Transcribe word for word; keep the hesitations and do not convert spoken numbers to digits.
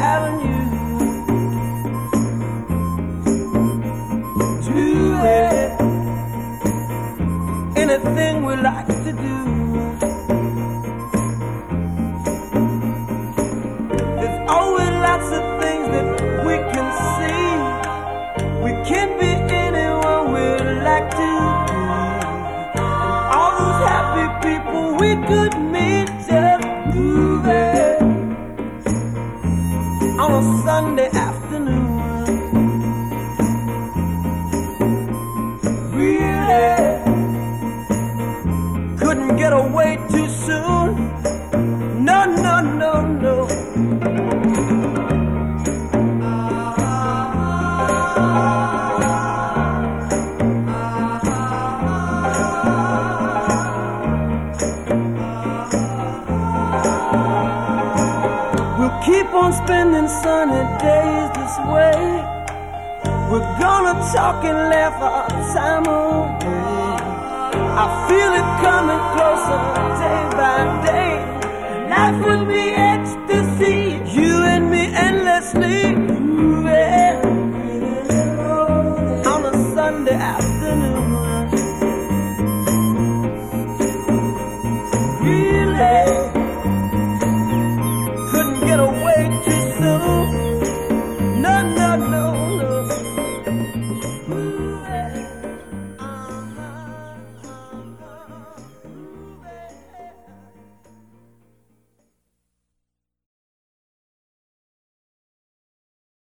having you. Do it. Anything we like to do. There's always lots of things that we can see. We can be anyone we like to be. All those happy people we could meet, just moving on a Sunday afternoon. Really couldn't get away too soon. No, no, no, no. We'll keep on spending sunny days this way. We're gonna talk and laugh our time away. I feel it coming closer day by day. Life would be ecstasy, you and me endlessly.